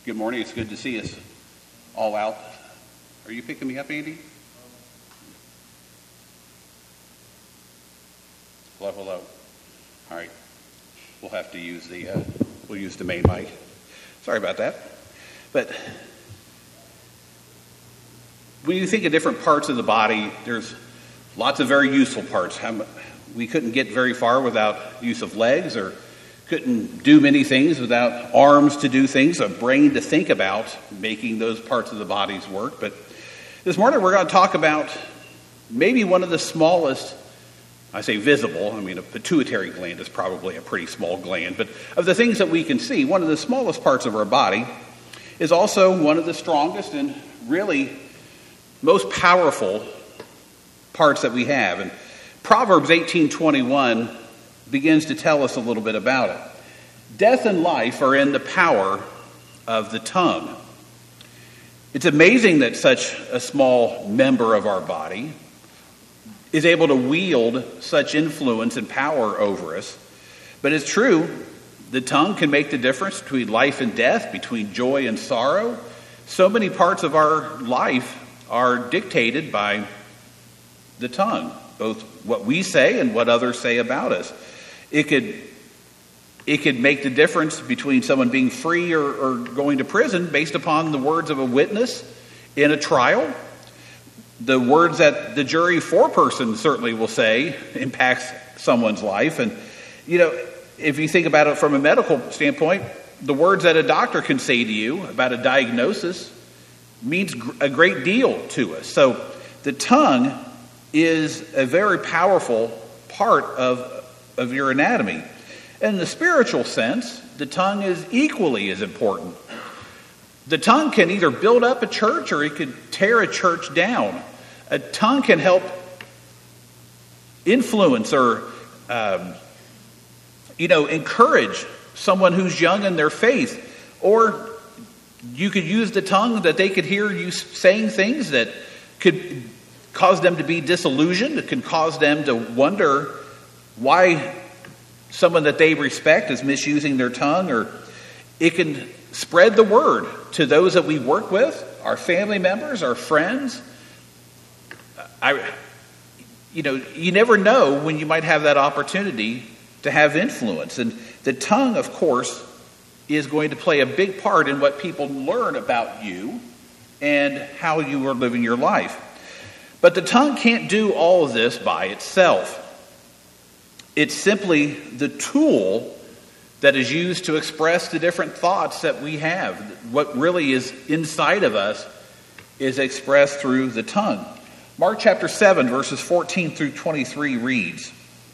Good morning. It's good to see us all out. Are you picking me up, Andy? Hello, hello. All right. We'll have to use the main mic. Sorry about that. But when you think of different parts of the body, there's lots of very useful parts. We couldn't get very far without use of legs, or couldn't do many things without arms to do things, a brain to think about, making those parts of the bodies work. But this morning we're going to talk about maybe one of the smallest, I say visible, I mean a pituitary gland is probably a pretty small gland, but of the things that we can see, one of the smallest parts of our body is also one of the strongest and really most powerful parts that we have. And Proverbs 18:21 begins to tell us a little bit about it. Death and life are in the power of the tongue. It's amazing that such a small member of our body is able to wield such influence and power over us. But it's true, the tongue can make the difference between life and death, between joy and sorrow. So many parts of our life are dictated by the tongue, both what we say and what others say about us. It could make the difference between someone being free or going to prison based upon the words of a witness in a trial. The words that the jury foreperson certainly will say impacts someone's life. And, if you think about it from a medical standpoint, the words that a doctor can say to you about a diagnosis means a great deal to us. So the tongue is a very powerful part of your anatomy. In the spiritual sense, the tongue is equally as important. The tongue can either build up a church or it could tear a church down. A tongue can help influence or, encourage someone who's young in their faith. Or you could use the tongue that they could hear you saying things that could cause them to be disillusioned. It can cause them to wonder why someone that they respect is misusing their tongue. Or it can spread the word to those that we work with, our family members, our friends. You never know when you might have that opportunity to have influence. And the tongue, of course, is going to play a big part in what people learn about you and how you are living your life. But the tongue can't do all of this by itself. It's simply the tool that is used to express the different thoughts that we have. What really is inside of us is expressed through the tongue. Mark chapter 7, verses 14 through 23 reads,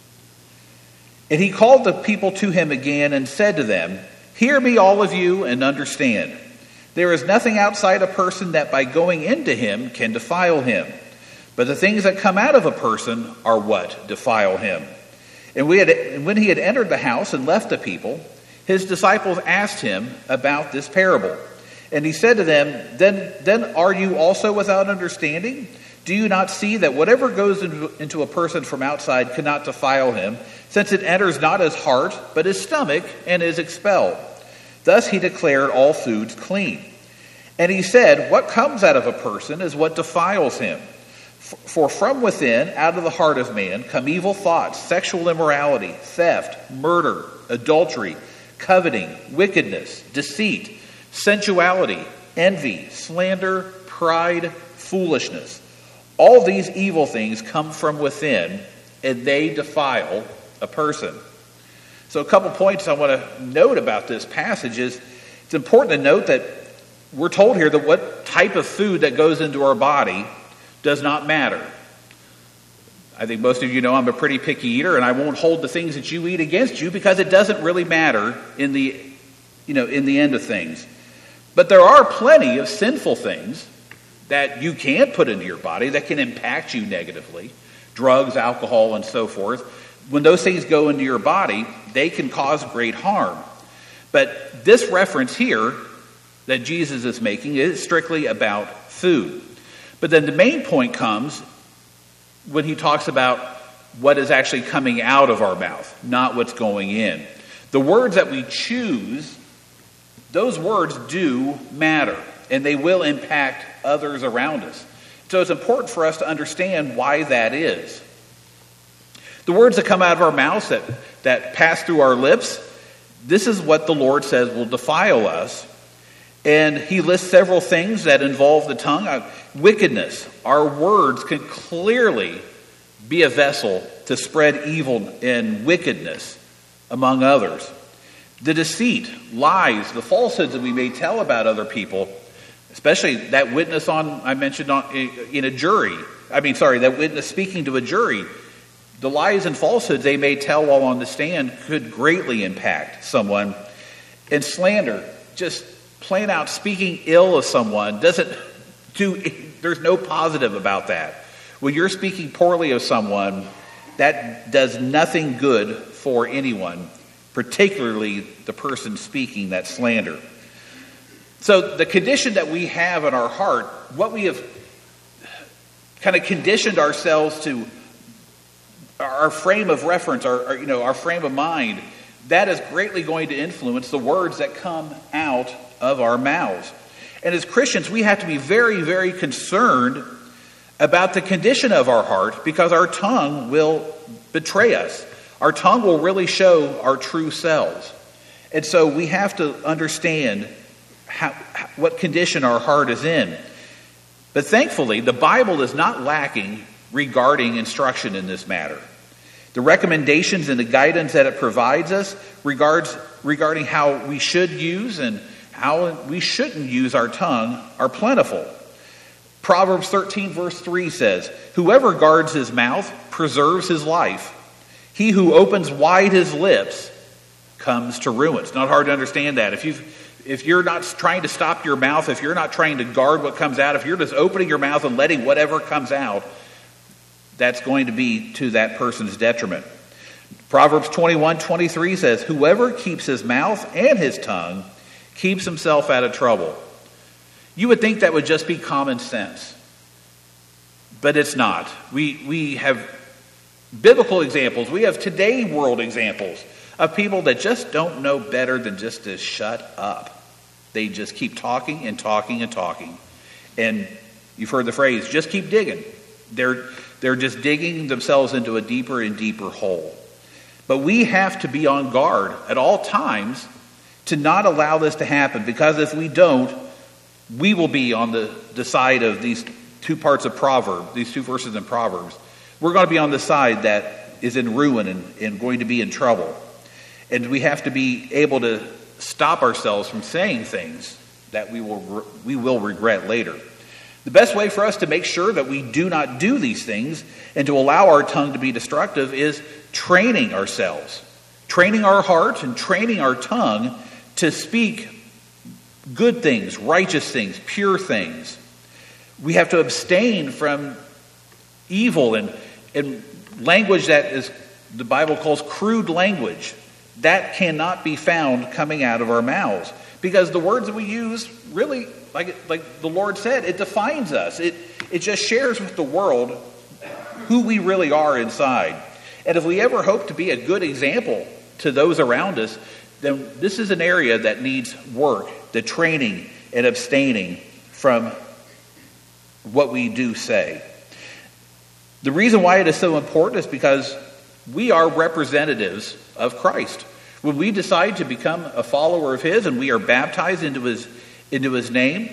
"And he called the people to him again and said to them, 'Hear me, all of you, and understand. There is nothing outside a person that by going into him can defile him. But the things that come out of a person are what defile him.' And when he had entered the house and left the people, his disciples asked him about this parable. And he said to them, Then are you also without understanding? Do you not see that whatever goes into a person from outside cannot defile him, since it enters not his heart, but his stomach, and is expelled? Thus he declared all foods clean. And he said, What comes out of a person is what defiles him. For from within, out of the heart of man, come evil thoughts, sexual immorality, theft, murder, adultery, coveting, wickedness, deceit, sensuality, envy, slander, pride, foolishness. All these evil things come from within, and they defile a person." So a couple points I want to note about this passage is it's important to note that we're told here that what type of food that goes into our body does not matter. I think most of you know I'm a pretty picky eater, and I won't hold the things that you eat against you because it doesn't really matter in the end of things. But there are plenty of sinful things that you can put into your body that can impact you negatively. Drugs, alcohol, and so forth. When those things go into your body, they can cause great harm. But this reference here that Jesus is making is strictly about food. But then the main point comes when he talks about what is actually coming out of our mouth, not what's going in. The words that we choose those words do matter, and they will impact others around us. So it's important for us to understand why that is. The words that come out of our mouths, that pass through our lips, this is what the Lord says will defile us. And he lists several things that involve the tongue. Wickedness. Our words can clearly be a vessel to spread evil and wickedness among others. The deceit, lies, the falsehoods that we may tell about other people, especially that witness I mentioned in a jury. That witness speaking to a jury. The lies and falsehoods they may tell while on the stand could greatly impact someone. And slander, just plain out speaking ill of someone, there's no positive about that. When you're speaking poorly of someone, that does nothing good for anyone, particularly the person speaking that slander. So the condition that we have in our heart, what we have kind of conditioned ourselves to, our frame of reference, our frame of mind, that is greatly going to influence the words that come out of our mouths. And as Christians, we have to be very, very concerned about the condition of our heart, because our tongue will betray us. Our tongue will really show our true selves. And so we have to understand what condition our heart is in. But thankfully, the Bible is not lacking regarding instruction in this matter. The recommendations and the guidance that it provides us regarding how we should use and how we shouldn't use our tongue are plentiful. Proverbs 13 verse 3 says, "Whoever guards his mouth preserves his life. He who opens wide his lips comes to ruin." It's not hard to understand that. If you're not trying to stop your mouth, if you're not trying to guard what comes out, if you're just opening your mouth and letting whatever comes out, that's going to be to that person's detriment. Proverbs 21:23 says, "Whoever keeps his mouth and his tongue keeps himself out of trouble." You would think that would just be common sense, but it's not. We have biblical examples. We have today world examples of people that just don't know better than just to shut up. They just keep talking and talking and talking. And you've heard the phrase, just keep digging. They're just digging themselves into a deeper and deeper hole. But we have to be on guard at all times to not allow this to happen, because if we don't, we will be on the side of these two parts of Proverbs, these two verses in Proverbs. We're going to be on the side that is in ruin and going to be in trouble. And we have to be able to stop ourselves from saying things that we will regret later. The best way for us to make sure that we do not do these things and to allow our tongue to be destructive is training ourselves, training our heart and training our tongue to speak good things, righteous things, pure things. We have to abstain from evil and language that is the Bible calls crude language. That cannot be found coming out of our mouths, because the words that we use really, like the Lord said, it defines us. It just shares with the world who we really are inside. And if we ever hope to be a good example to those around us, then this is an area that needs work, the training and abstaining from what we do say. The reason why it is so important is because we are representatives of Christ. When we decide to become a follower of His and we are baptized into His name,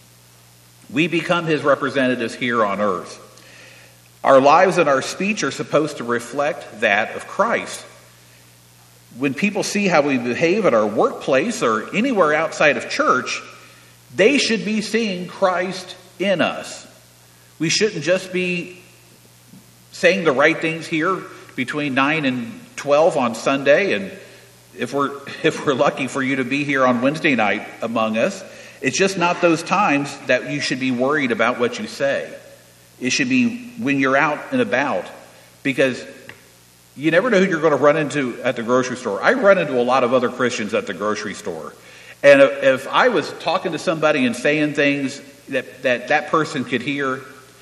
we become His representatives here on earth. Our lives and our speech are supposed to reflect that of Christ. When people see how we behave at our workplace or anywhere outside of church, they should be seeing Christ in us. We shouldn't just be saying the right things here between 9 and 12 on Sunday, and if we're lucky for you to be here on Wednesday night among us. It's just not those times that you should be worried about what you say. It should be when you're out and about, because you never know who you're going to run into at the grocery store. I run into a lot of other Christians at the grocery store. And if I was talking to somebody and saying things that person could hear,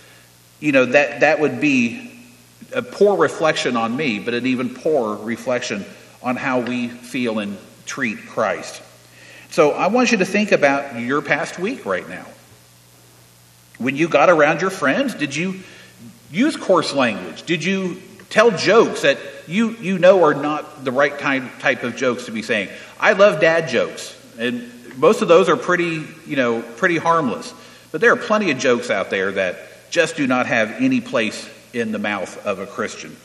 that would be a poor reflection on me, but an even poorer reflection on how we feel and treat Christ. So I want you to think about your past week right now. When you got around your friends, did you use coarse language? Did you tell jokes that you know are not the right type of jokes to be saying? I love dad jokes, and most of those are pretty harmless. But there are plenty of jokes out there that just do not have any place in the mouth of a Christian.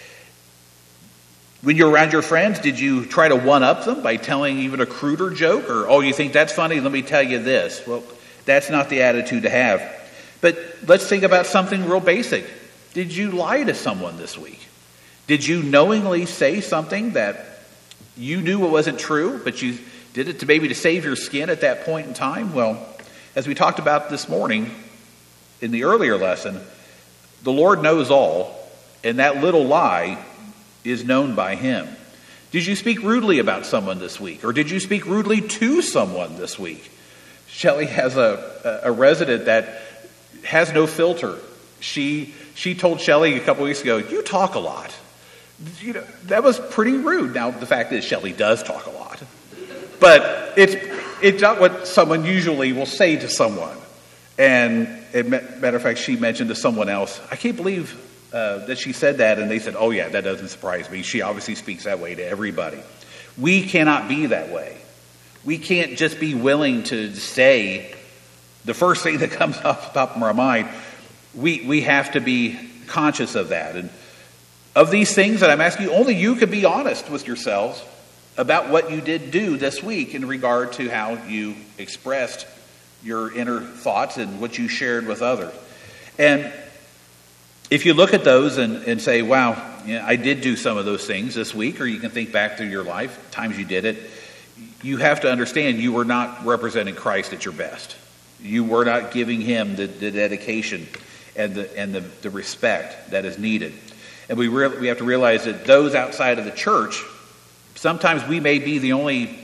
When you're around your friends, did you try to one-up them by telling even a cruder joke? Or, oh, you think that's funny? Let me tell you this. Well, that's not the attitude to have. But let's think about something real basic. Did you lie to someone this week? Did you knowingly say something that you knew it wasn't true, but you did it to save your skin at that point in time? Well, as we talked about this morning in the earlier lesson, the Lord knows all, and that little lie is known by him. Did you speak rudely about someone this week? Or did you speak rudely to someone this week? Shelley has a resident that has no filter. She told Shelley a couple weeks ago, you talk a lot. That was pretty rude. Now, the fact is Shelley does talk a lot. But it's not what someone usually will say to someone. And matter of fact, she mentioned to someone else, I can't believe that she said that, and they said, oh yeah, that doesn't surprise me. She obviously speaks that way to everybody. We cannot be that way. We can't just be willing to say the first thing that comes off the top of our mind. We have to be conscious of that. And of these things that I'm asking you, only you can be honest with yourselves about what you did do this week in regard to how you expressed your inner thoughts and what you shared with others. And if you look at those and say, wow, I did do some of those things this week, or you can think back through your life, times you did it, you have to understand you were not representing Christ at your best. You were not giving him the dedication and the respect that is needed. And we have to realize that those outside of the church, sometimes we may be the only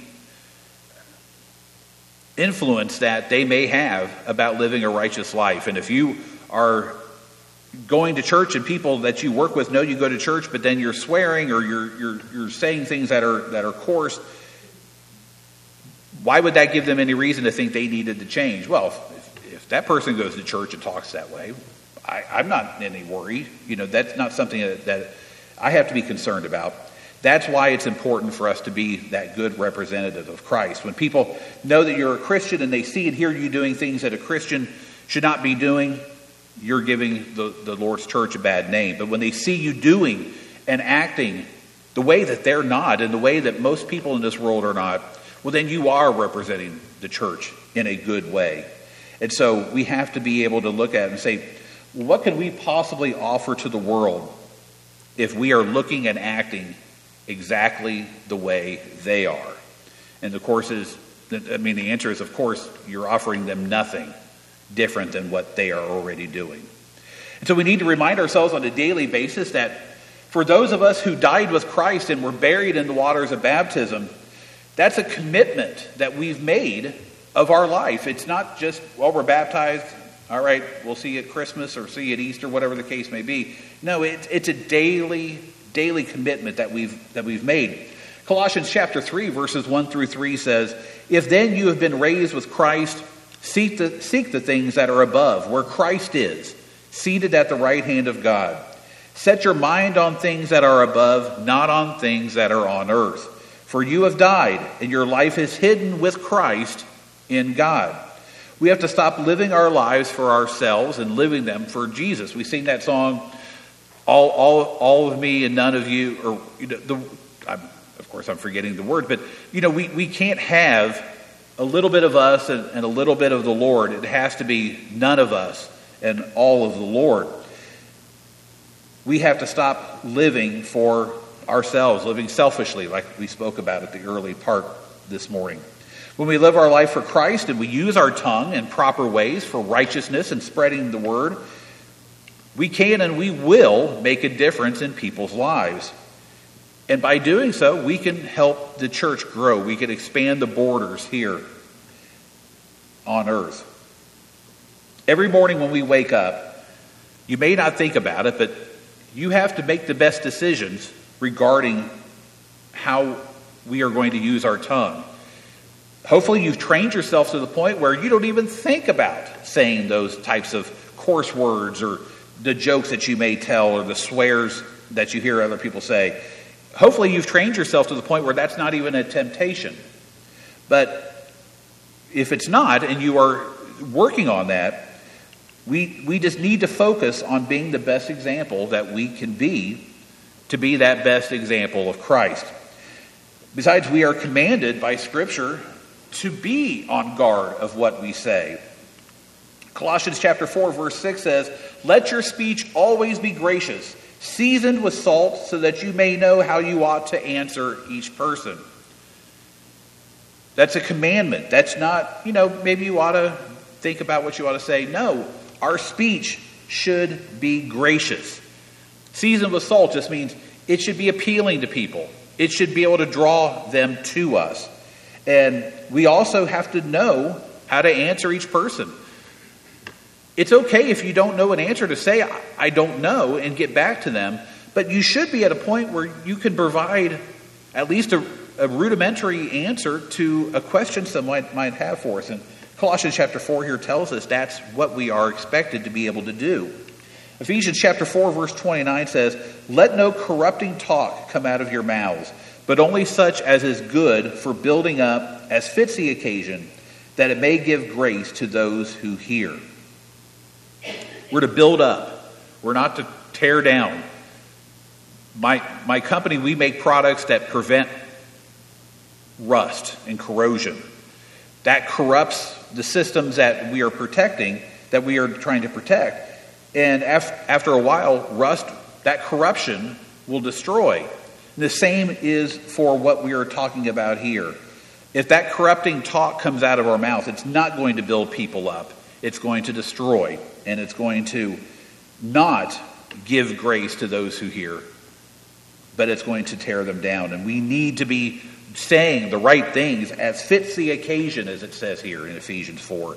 influence that they may have about living a righteous life. And if you are going to church and people that you work with know you go to church, but then you're swearing or you're saying things that are coarse, why would that give them any reason to think they needed to change? Well, if that person goes to church and talks that way, I'm not in any worry. That's not something that I have to be concerned about. That's why it's important for us to be that good representative of Christ. When people know that you're a Christian and they see and hear you doing things that a Christian should not be doing, you're giving the Lord's church a bad name. But when they see you doing and acting the way that they're not and the way that most people in this world are not, well, then you are representing the church in a good way. And so we have to be able to look at it and say, well, what can we possibly offer to the world if we are looking and acting exactly the way they are? And the answer is, of course, you're offering them nothing different than what they are already doing. And so we need to remind ourselves on a daily basis that for those of us who died with Christ and were buried in the waters of baptism, that's a commitment that we've made of our life. It's not just, well, we're baptized, all right, we'll see you at Christmas or see you at Easter, whatever the case may be. No, it's a daily commitment that we've made. Colossians chapter 3, verses 1 through 3 says, if then you have been raised with Christ, seek the things that are above, where Christ is, seated at the right hand of God. Set your mind on things that are above, not on things that are on earth. For you have died, and your life is hidden with Christ in God. We have to stop living our lives for ourselves and living them for Jesus. We sing that song, all of me and none of you. Or of course, I'm forgetting the word, but we can't have a little bit of us and a little bit of the Lord. It has to be none of us and all of the Lord. We have to stop living for ourselves, living selfishly, like we spoke about at the early part this morning. When we live our life for Christ and we use our tongue in proper ways for righteousness and spreading the word, we can and we will make a difference in people's lives. And by doing so, we can help the church grow. We can expand the borders here on earth. Every morning when we wake up, you may not think about it, but you have to make the best decisions regarding how we are going to use our tongue. Hopefully you've trained yourself to the point where you don't even think about saying those types of coarse words or the jokes that you may tell or the swears that you hear other people say. Hopefully you've trained yourself to the point where that's not even a temptation. But if it's not, and you are working on that, we just need to focus on being the best example that we can be, to be that best example of Christ. Besides, we are commanded by Scripture to be on guard of what we say. Colossians chapter 4, verse 6 says, "Let your speech always be gracious, seasoned with salt, so that you may know how you ought to answer each person." That's a commandment. That's not, maybe you ought to think about what you ought to say. No, our speech should be gracious. Seasoned with salt just means it should be appealing to people. It should be able to draw them to us. And we also have to know how to answer each person. It's okay if you don't know an answer to say, "I don't know," and get back to them. But you should be at a point where you can provide at least a rudimentary answer to a question someone might have for us. And Colossians chapter 4 here tells us that's what we are expected to be able to do. Ephesians chapter 4 verse 29 says, "Let no corrupting talk come out of your mouths, but only such as is good for building up as fits the occasion, that it may give grace to those who hear." We're to build up. We're not to tear down. My company, we make products that prevent rust and corrosion. That corrupts the systems that we are protecting, that we are trying to protect. And after a while, rust, that corruption will destroy. And the same is for what we are talking about here. If that corrupting talk comes out of our mouth, it's not going to build people up. It's going to destroy, and it's going to not give grace to those who hear, but it's going to tear them down. And we need to be saying the right things as fits the occasion, as it says here in Ephesians 4.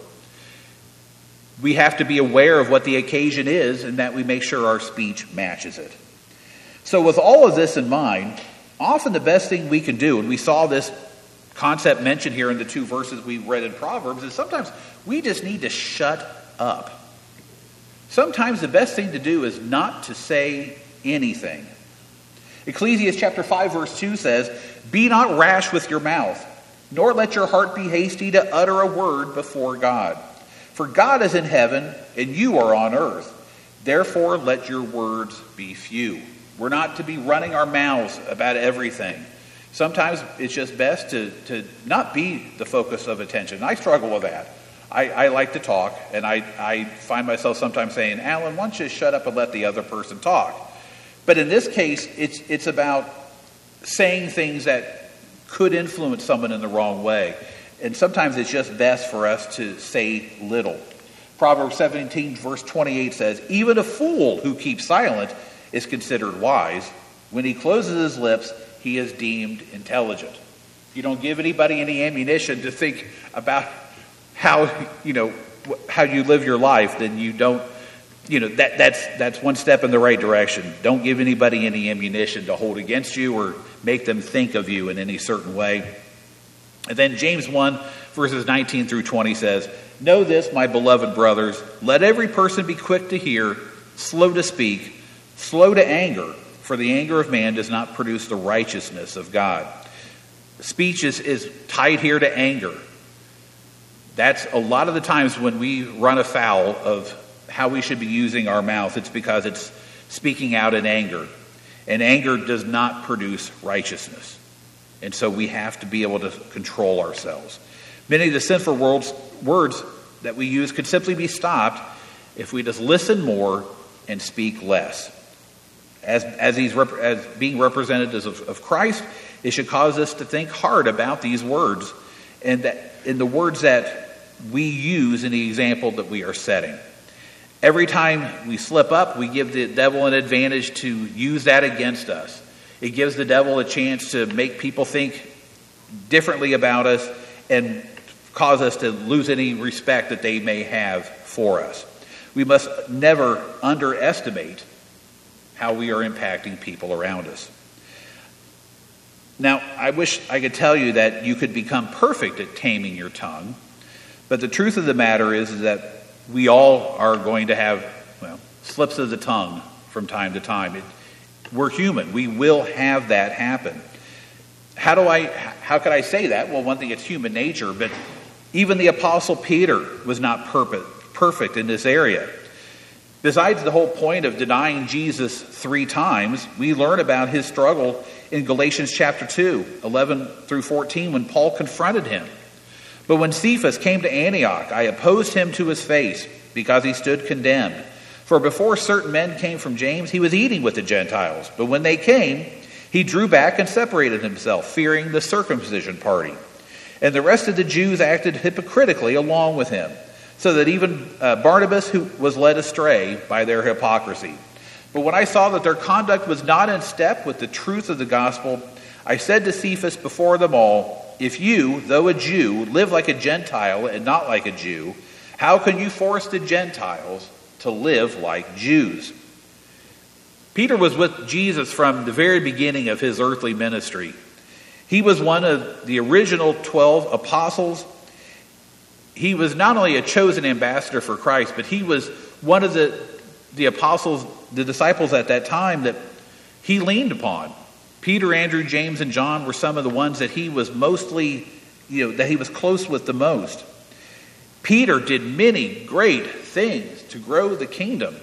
We have to be aware of what the occasion is and that we make sure our speech matches it. So with all of this in mind, often the best thing we can do, and we saw this concept mentioned here in the 2 verses we read in Proverbs, is sometimes we just need to shut up. Sometimes the best thing to do is not to say anything. Ecclesiastes chapter 5 verse 2 says, "Be not rash with your mouth, nor let your heart be hasty to utter a word before God. For God is in heaven, and you are on earth. Therefore let your words be few." We're not to be running our mouths about everything. Sometimes it's just best to not be the focus of attention. I struggle with that. I like to talk, and I find myself sometimes saying, "Alan, why don't you shut up and let the other person talk?" But in this case, it's about saying things that could influence someone in the wrong way. And sometimes it's just best for us to say little. Proverbs 17 verse 28 says, "Even a fool who keeps silent is considered wise. When he closes his lips, he is deemed intelligent." You don't give anybody any ammunition to think about how you live your life, then you don't, that's one step in the right direction. Don't give anybody any ammunition to hold against you or make them think of you in any certain way. And then James 1 verses 19 through 20 says, "Know this, my beloved brothers, let every person be quick to hear, slow to speak, slow to anger, for the anger of man does not produce the righteousness of God." Speech is tied here to anger. That's a lot of the times when we run afoul of how we should be using our mouth. It's because it's speaking out in anger. And anger does not produce righteousness. And so we have to be able to control ourselves. Many of the sinful words that we use could simply be stopped if we just listen more and speak less. As being representatives of Christ, it should cause us to think hard about these words and in the words that we use in the example that we are setting. Every time we slip up, we give the devil an advantage to use that against us. It gives the devil a chance to make people think differently about us and cause us to lose any respect that they may have for us. We must never underestimate how we are impacting people around us. Now, I wish I could tell you that you could become perfect at taming your tongue, but the truth of the matter is that we all are going to have, slips of the tongue from time to time. We're human. We will have that happen. How could I say that? Well, one thing, it's human nature, but even the Apostle Peter was not perfect in this area. Besides the whole point of denying Jesus 3 times, we learn about his struggle in Galatians chapter 2, 11 through 14, when Paul confronted him. But when Cephas came to Antioch, I opposed him to his face, because he stood condemned. For before certain men came from James, he was eating with the Gentiles. But when they came, he drew back and separated himself, fearing the circumcision party. And the rest of the Jews acted hypocritically along with him, so that even Barnabas who was led astray by their hypocrisy. But when I saw that their conduct was not in step with the truth of the gospel, I said to Cephas before them all, if you, though a Jew, live like a Gentile and not like a Jew, how can you force the Gentiles to live like Jews? Peter was with Jesus from the very beginning of his earthly ministry. He was one of the original 12 apostles. He was not only a chosen ambassador for Christ, but he was one of the apostles, the disciples at that time that he leaned upon. Peter, Andrew, James, and John were some of the ones that he was mostly, that he was close with the most. Peter did many great things to grow the kingdom.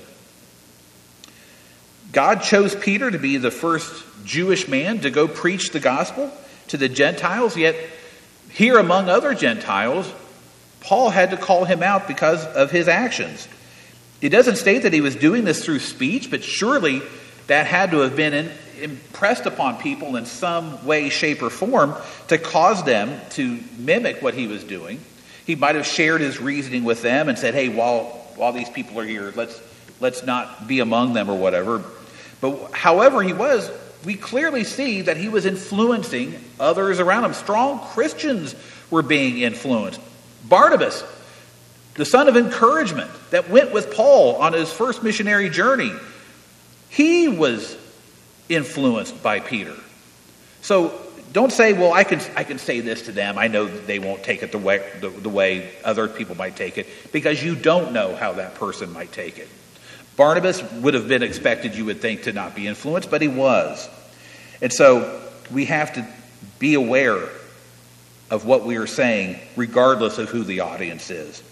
God chose Peter to be the first Jewish man to go preach the gospel to the Gentiles, yet here among other Gentiles, Paul had to call him out because of his actions. It doesn't state that he was doing this through speech, but surely that had to have been impressed upon people in some way, shape, or form to cause them to mimic what he was doing. He might have shared his reasoning with them and said, hey, while these people are here, let's not be among them or whatever. But however he was, we clearly see that he was influencing others around him. Strong Christians were being influenced. Barnabas, the son of encouragement that went with Paul on his first missionary journey, he was influenced by Peter. So don't say, well, I can say this to them. I know that they won't take it the way other people might take it, because you don't know how that person might take it. Barnabas would have been expected, you would think, to not be influenced, but he was. And so we have to be aware of what we are saying, regardless of who the audience is.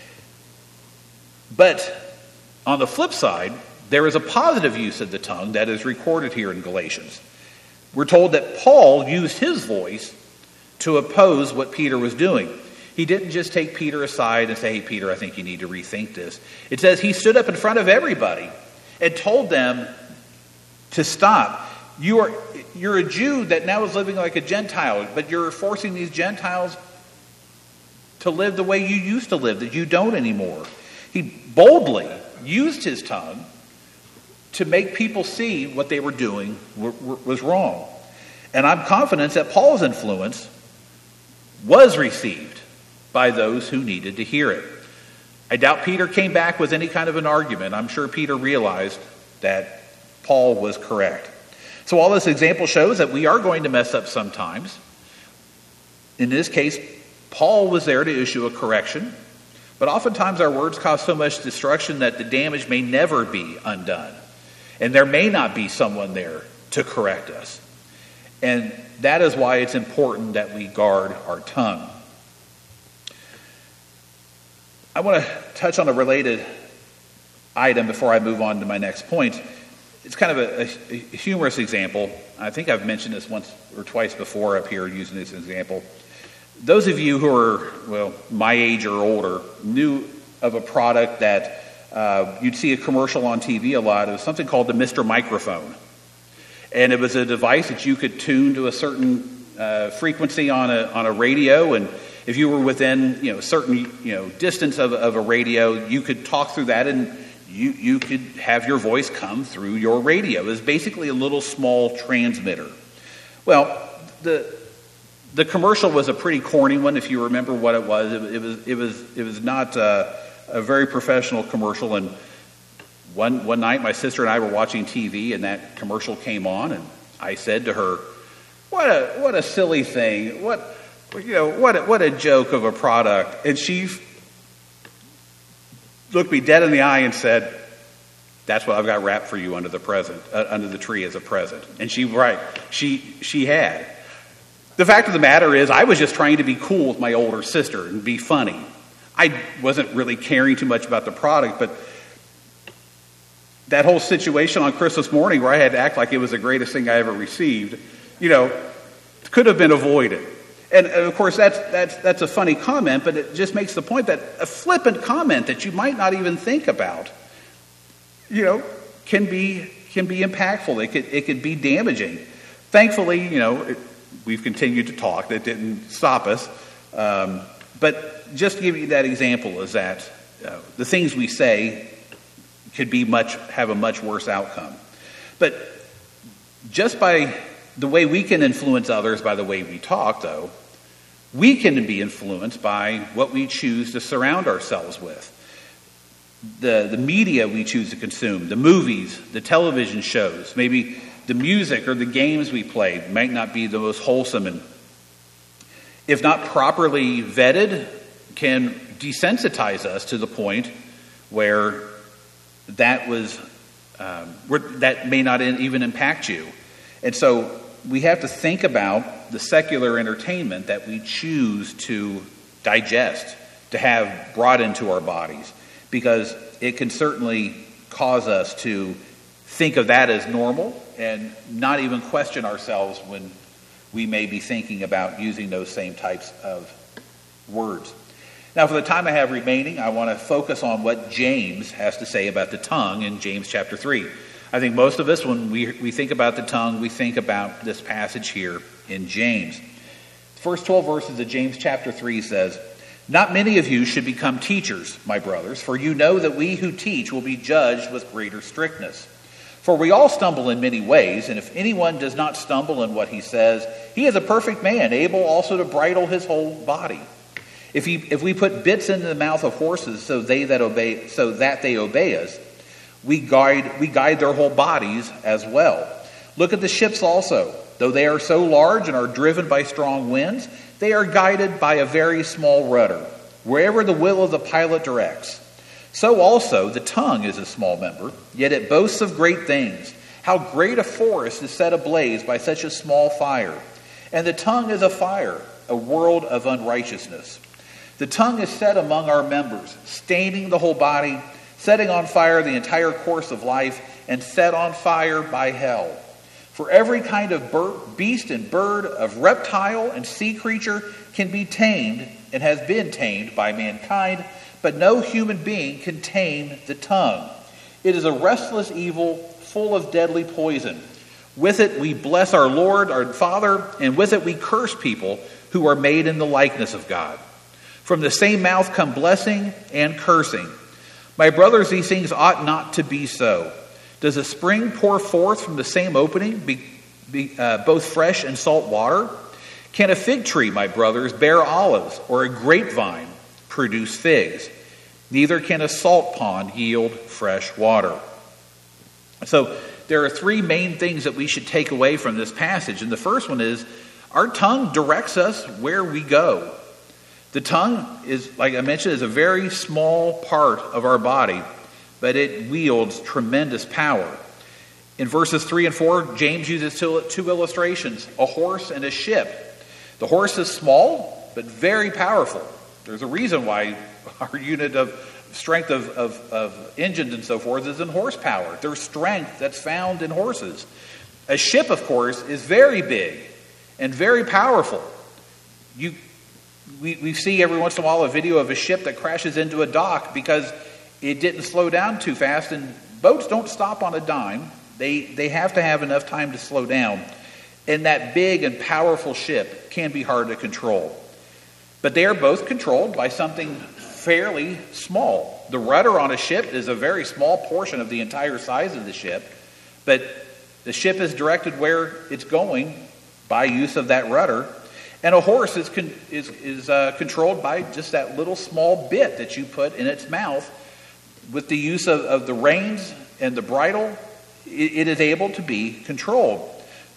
But on the flip side, there is a positive use of the tongue that is recorded here in Galatians. We're told that Paul used his voice to oppose what Peter was doing. He didn't just take Peter aside and say, hey, Peter, I think you need to rethink this. It says he stood up in front of everybody and told them to stop. You're a Jew that now is living like a Gentile, but you're forcing these Gentiles to live the way you used to live, that you don't anymore. He boldly used his tongue to make people see what they were doing was wrong. And I'm confident that Paul's influence was received by those who needed to hear it. I doubt Peter came back with any kind of an argument. I'm sure Peter realized that Paul was correct. So all this example shows that we are going to mess up sometimes. In this case, Paul was there to issue a correction, but oftentimes our words cause so much destruction that the damage may never be undone. And there may not be someone there to correct us. And that is why it's important that we guard our tongue. I want to touch on a related item before I move on to my next point. It's kind of a humorous example. I think I've mentioned this once or twice before up here using this example. Those of you who are, my age or older, knew of a product that you'd see a commercial on TV a lot. It was something called the Mr. Microphone. And it was a device that you could tune to a certain frequency on a radio, and if you were within a certain distance of a radio, you could talk through that, and you could have your voice come through your radio. It was basically a little small transmitter. Well, the commercial was a pretty corny one, if you remember what it was. It was not a very professional commercial. And one night, my sister and I were watching TV, and that commercial came on, and I said to her, what a silly thing. What a joke of a product. And she looked me dead in the eye and said, that's what I've got wrapped for you under the tree as a present. And she had. The fact of the matter is, I was just trying to be cool with my older sister and be funny. I wasn't really caring too much about the product, but that whole situation on Christmas morning where I had to act like it was the greatest thing I ever received, could have been avoided. And of course, that's a funny comment, but it just makes the point that a flippant comment that you might not even think about, can be impactful. It could be damaging. Thankfully, we've continued to talk. That didn't stop us. But just to give you that example is that the things we say could have a much worse outcome. But just by the way we can influence others by the way we talk, though, we can be influenced by what we choose to surround ourselves with. The media we choose to consume, the movies, the television shows, maybe the music or the games we play might not be the most wholesome and, if not properly vetted, can desensitize us to the point where that may not even impact you. And so we have to think about the secular entertainment that we choose to digest, to have brought into our bodies, because it can certainly cause us to think of that as normal and not even question ourselves when we may be thinking about using those same types of words. Now, for the time I have remaining, I want to focus on what James has to say about the tongue in James chapter 3. I think most of us, when we think about the tongue, we think about this passage here in James. The first 12 verses of James chapter 3 says, "Not many of you should become teachers, my brothers, for you know that we who teach will be judged with greater strictness. For we all stumble in many ways, and if anyone does not stumble in what he says, he is a perfect man, able also to bridle his whole body. If we put bits into the mouth of horses so that they obey us, we guide their whole bodies as well. Look at the ships also. Though they are so large and are driven by strong winds, they are guided by a very small rudder, wherever the will of the pilot directs. So also the tongue is a small member, yet it boasts of great things. How great a forest is set ablaze by such a small fire. And the tongue is a fire, a world of unrighteousness. The tongue is set among our members, staining the whole body, setting on fire the entire course of life, and set on fire by hell. For every kind of beast and bird, of reptile and sea creature can be tamed and has been tamed by mankind, but no human being can tame the tongue. It is a restless evil full of deadly poison. With it we bless our Lord, our Father, and with it we curse people who are made in the likeness of God. From the same mouth come blessing and cursing. My brothers, these things ought not to be so. Does a spring pour forth from the same opening, both fresh and salt water? Can a fig tree, my brothers, bear olives, or a grapevine produce figs? Neither can a salt pond yield fresh water." So there are three main things that we should take away from this passage. And the first one is, our tongue directs us where we go. The tongue is, like I mentioned, is a very small part of our body, but it wields tremendous power. In verses 3 and 4, James uses two illustrations, a horse and a ship. The horse is small, but very powerful. There's a reason why our unit of strength of engines and so forth is in horsepower. There's strength that's found in horses. A ship, of course, is very big and very powerful. We see every once in a while a video of a ship that crashes into a dock because it didn't slow down too fast, and boats don't stop on a dime. They have to have enough time to slow down. And that big and powerful ship can be hard to control. But they are both controlled by something fairly small. The rudder on a ship is a very small portion of the entire size of the ship, but the ship is directed where it's going by use of that rudder. And a horse is controlled by just that little small bit that you put in its mouth. With the use of the reins and the bridle, it is able to be controlled.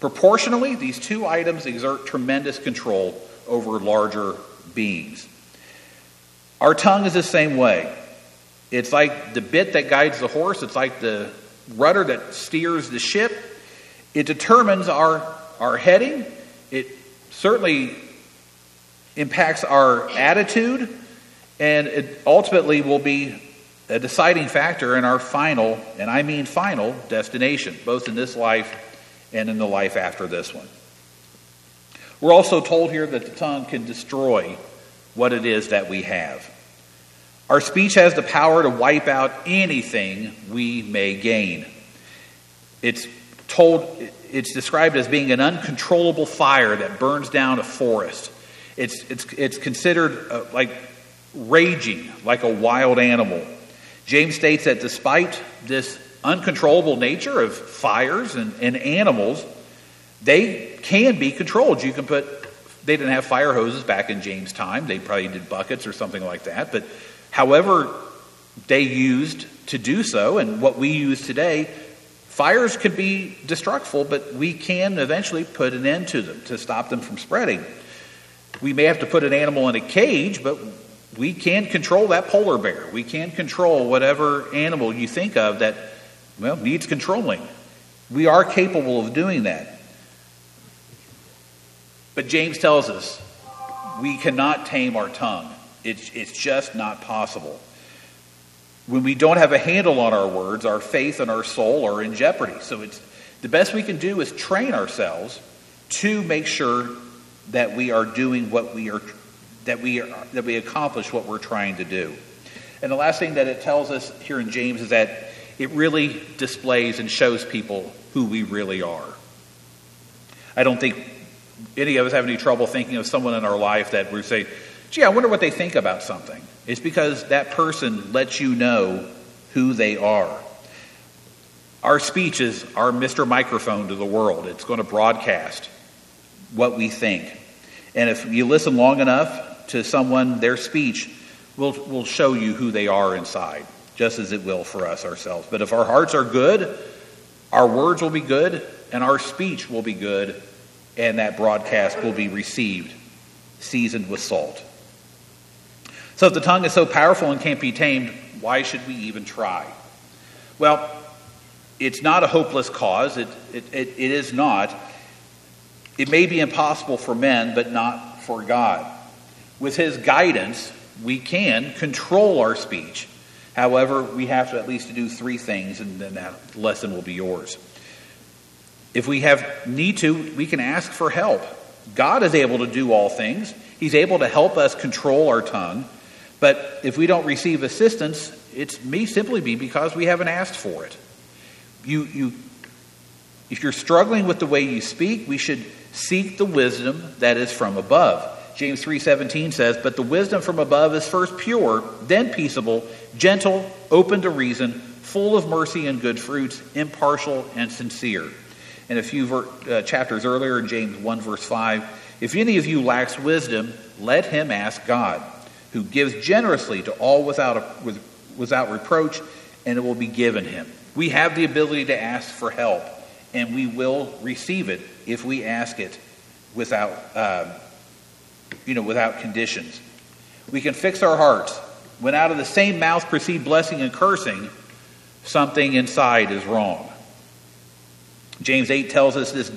Proportionally, these two items exert tremendous control over larger beings. Our tongue is the same way. It's like the bit that guides the horse. It's like the rudder that steers the ship. It determines our heading. It certainly impacts our attitude, and it ultimately will be a deciding factor in our final, and I mean final, destination, both in this life and in the life after this one. We're also told here that the tongue can destroy what it is that we have. Our speech has the power to wipe out anything we may gain. It's described as being an uncontrollable fire that burns down a forest. It's considered like raging, like a wild animal. James states that despite this uncontrollable nature of fires and animals, they can be controlled. They didn't have fire hoses back in James' time. They probably did buckets or something like that. But however they used to do so, and what we use today, fires can be destructive, but we can eventually put an end to them to stop them from spreading. We may have to put an animal in a cage, but we can control that polar bear. We can control whatever animal you think of that, needs controlling. We are capable of doing that. But James tells us we cannot tame our tongue. It's just not possible. When we don't have a handle on our words, our faith and our soul are in jeopardy. So the best we can do is train ourselves to make sure that we are doing that we accomplish what we're trying to do. And the last thing that it tells us here in James is that it really displays and shows people who we really are. I don't think any of us have any trouble thinking of someone in our life that we say, gee, I wonder what they think about something. It's because that person lets you know who they are. Our speech is our Mr. Microphone to the world. It's going to broadcast what we think. And if you listen long enough to someone, their speech will show you who they are inside, just as it will for us ourselves. But if our hearts are good, our words will be good, and our speech will be good, and that broadcast will be received, seasoned with salt. So if the tongue is so powerful and can't be tamed, why should we even try? Well, it's not a hopeless cause. It is not. It may be impossible for men, but not for God. With His guidance, we can control our speech. However, we have to at least do three things, and then that lesson will be yours. If we have need to, we can ask for help. God is able to do all things. He's able to help us control our tongue. But if we don't receive assistance, it may simply be because we haven't asked for it. If you're struggling with the way you speak, we should seek the wisdom that is from above. James 3:17 says, "But the wisdom from above is first pure, then peaceable, gentle, open to reason, full of mercy and good fruits, impartial and sincere." And a few chapters earlier in James 1 verse 5, "If any of you lacks wisdom, let him ask God, who gives generously to all without reproach, and it will be given him." We have the ability to ask for help, and we will receive it if we ask it without conditions. We can fix our hearts. When out of the same mouth proceed blessing and cursing, something inside is wrong. James 8 tells us this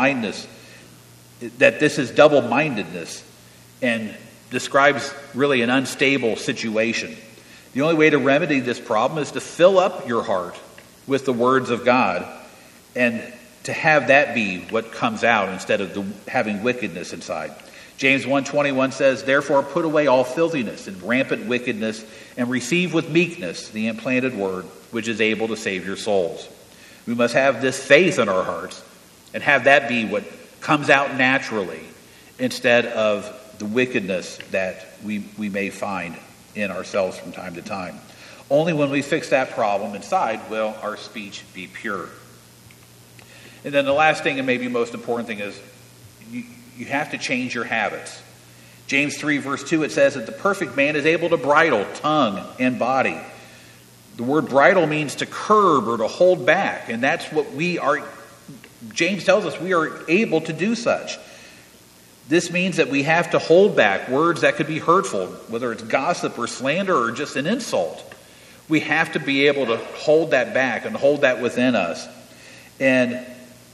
is double-mindedness, and describes really an unstable situation. The only way to remedy this problem is to fill up your heart with the words of God, and to have that be what comes out instead of having wickedness inside. James 1:21 says, "Therefore put away all filthiness and rampant wickedness, and receive with meekness the implanted word, which is able to save your souls." We must have this faith in our hearts and have that be what comes out naturally instead of the wickedness that we may find in ourselves from time to time. Only when we fix that problem inside will our speech be pure. And then the last thing, and maybe most important thing, is you have to change your habits. James 3 verse 2, it says that the perfect man is able to bridle tongue and body. The word bridle means to curb or to hold back, and that's what we James tells us we are able to do such. This means that we have to hold back words that could be hurtful, whether it's gossip or slander or just an insult. We have to be able to hold that back and hold that within us. And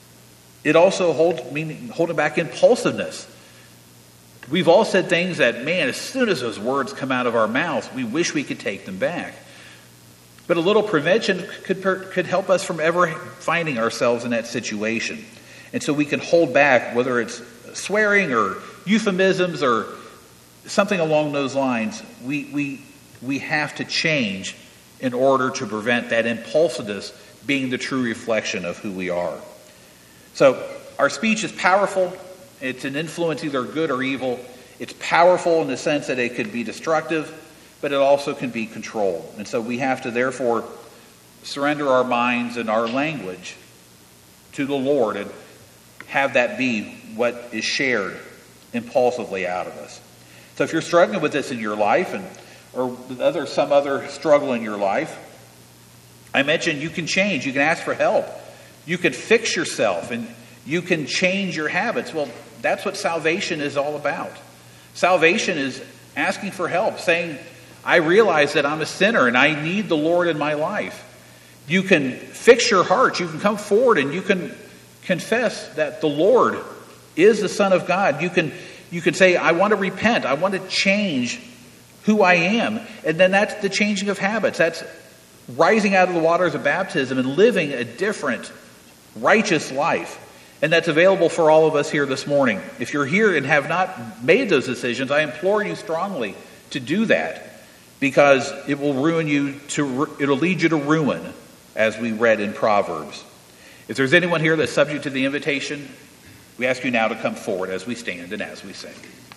it also holding back impulsiveness. We've all said things that, man, as soon as those words come out of our mouth, we wish we could take them back. But a little prevention could help us from ever finding ourselves in that situation. And so we can hold back, whether it's swearing or euphemisms or something along those lines. We have to change in order to prevent that impulsiveness being the true reflection of who we are. So our speech is powerful. It's an influence, either good or evil. It's powerful in the sense that it could be destructive, but it also can be controlled. And so we have to therefore surrender our minds and our language to the Lord and have that be what is shared impulsively out of us. So if you're struggling with this in your life, or some other struggle in your life, I mentioned you can change. You can ask for help. You can fix yourself, and you can change your habits. Well, that's what salvation is all about. Salvation is asking for help, saying, I realize that I'm a sinner and I need the Lord in my life. You can fix your heart. You can come forward and you can confess that the Lord is the Son of God. You can say, I want to repent. I want to change who I am. And then that's the changing of habits. That's rising out of the waters of baptism and living a different, righteous life. And that's available for all of us here this morning. If you're here and have not made those decisions, I implore you strongly to do that, because it will it'll lead you to ruin, as we read in Proverbs. If there's anyone here that's subject to the invitation, we ask you now to come forward as we stand and as we sing.